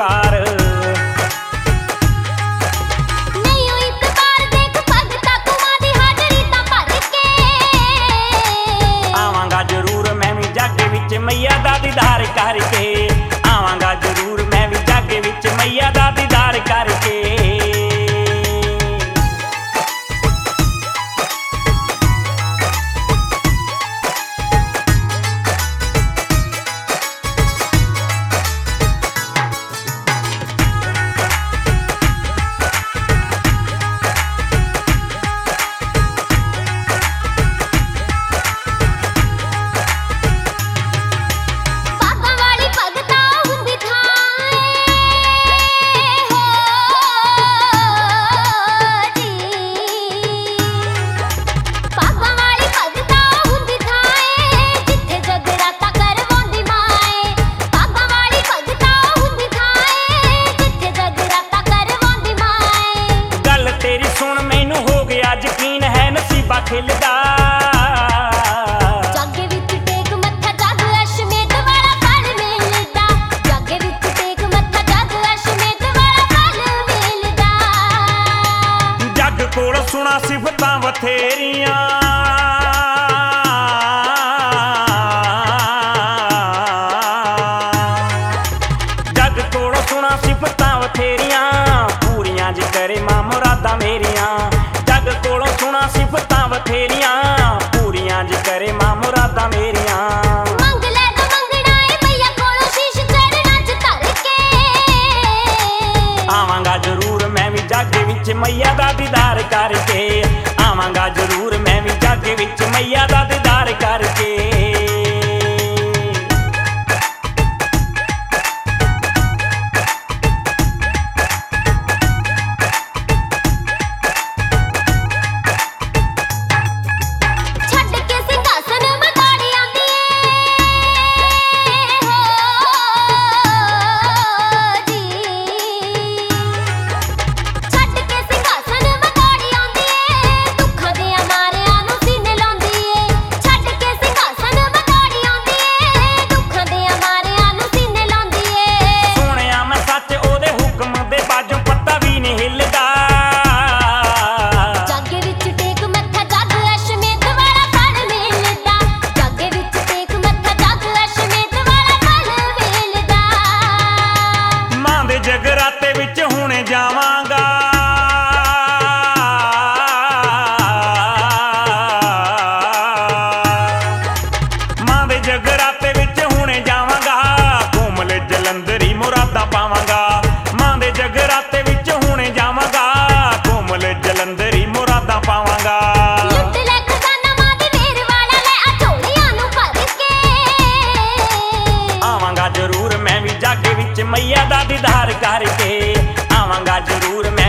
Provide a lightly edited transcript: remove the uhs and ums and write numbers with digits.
ਸਤਿਕਾਰ। ਆਵਾਂਗਾ ਜ਼ਰੂਰ ਮੈਂ ਵੀ ਜੱਗ ਵਿੱਚ ਮਈਆ ਦਾ ਦੀਦਾਰ ਕਰਕੇ, ਆਵਾਂਗਾ ਜ਼ਰੂਰ ਮੈਂ ਵੀ ਜੱਗ ਵਿੱਚ ਮਈਆ ਦਾ ਦੀਦਾਰ ਕਰਕੇ। ਯਕੀਨ ਹੈ ਨਸੀਬਾ ਖਿਲਦਾ, ਜੱਗ ਵਿੱਚ ਟੇਕ ਮੱਥਾ ਜੱਗ ਅਸ਼ਮੇਧ ਵਾਲਾ ਫਲ ਮਿਲਦਾ, ਜੱਗ ਵਿੱਚ ਟੇਕ ਮੱਥਾ ਜੱਗ ਅਸ਼ਮੇਧ ਵਾਲਾ ਫਲ ਮਿਲਦਾ। ਜੱਗ ਕੋਲ ਸੁਣਾ ਸਿਫਤਾਂ ਬਥੇਰੀਆਂ, ਜੱਗ ਕੋਲ ਸੁਣਾ ਸਿਫਤਾਂ ਬਥੇਰੀਆਂ, ਪੂਰੀਆਂ ਜੀ ਕਰੇ ਮਾਂ ਮੁਰਾਦਾਂ ਮੇਰੀਆਂ। ਜੱਗ ਕੋਲੋਂ ਸੁਣਾ ਸਿਫਤਾਂ ਬਥੇਰੀਆਂ, ਪੂਰੀਆਂ ਜੀ ਕਰੇ ਮਾਂ ਮੁਰਾਦਾਂ ਮੇਰੀਆਂ। ਮੰਗ ਲੈ ਤੂੰ ਮੰਗਣਾ ਏ ਮਈਆ ਕੋਲੋਂ ਸ਼ੀਸ਼ ਚਰਨਾਂ 'ਚ ਧਰ ਕੇ, ਆਵਾਂਗਾ ਜ਼ਰੂਰ ਮੈਂ ਵੀ ਜੱਗ ਵਿੱਚ ਮਈਆ ਦਾ ਦੀਦਾਰ ਕਰਕੇ, ਆਵਾਂਗਾ ਜ਼ਰੂਰ ਮੈਂ ਵੀ ਜੱਗ ਵਿੱਚ ਮਈਆ ਦਾ ਦੀਦਾਰ ਕਰਕੇ। ਜਗਰਾਤੇ ਵਿੱਚ ਹੁਣ ਜਾਵਾਂਗਾ, ਮਾਂ ਦੇ ਜਗਰਾਤੇ ਵਿੱਚ ਹੁਣ ਜਾਵਾਂਗਾ, ਕੋਮਲ ਜਲੰਧਰੀ ਮੁਰਾਦਾਂ ਪਾਵਾਂਗਾ। ਮਾਂ ਦੇ ਜਗਰਾਤੇ ਵਿੱਚ ਹੁਣ ਜਾਵਾਂਗਾ, ਕੋਮਲ ਜਲੰਧਰੀ ਮੁਰਾਦਾਂ ਪਾਵਾਂਗਾ। ਲੁੱਟ ਲੈ ਖਜ਼ਾਨਾ ਮਾਂ ਦੀ ਵੇਰ ਵਾਲਾ, ਲੈ ਆ ਝੋਲੀਆਂ ਨੂੰ ਭਰ ਕੇ, ਆਵਾਂਗਾ ਜ਼ਰੂਰ ਮੈਂ ਵੀ ਜੱਗ ਵਿੱਚ ਮਈਆ ਦਾ ਦੀਦਾਰ ਕਰਕੇ, ਆਵਾਂਗਾ ਜ਼ਰੂਰ